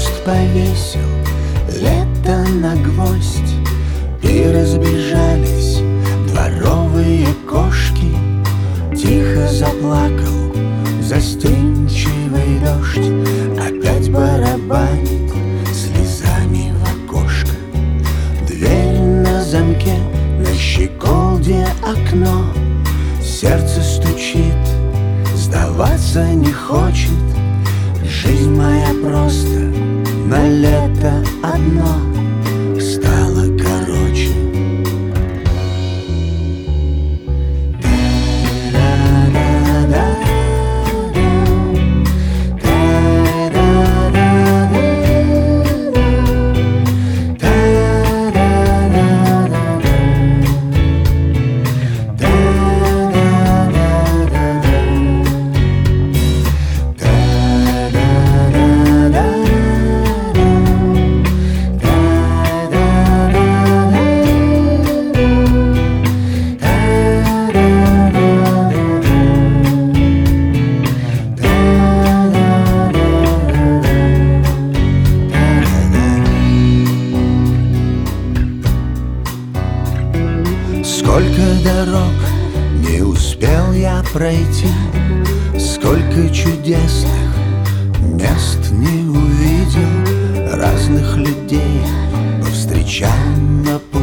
куст повесил лето на гвоздь, и разбежались дворовые кошки. Тихо заплакал застенчивый дождь, опять барабанит слезами в окошко. Дверь на замке, на щеколде окно. Сердце стучит, сдаваться не хочет. Жизнь моя просто на лето одно стала короче. Сколько дорог не успел я пройти, сколько чудесных мест не увидел, разных людей повстречал на пути.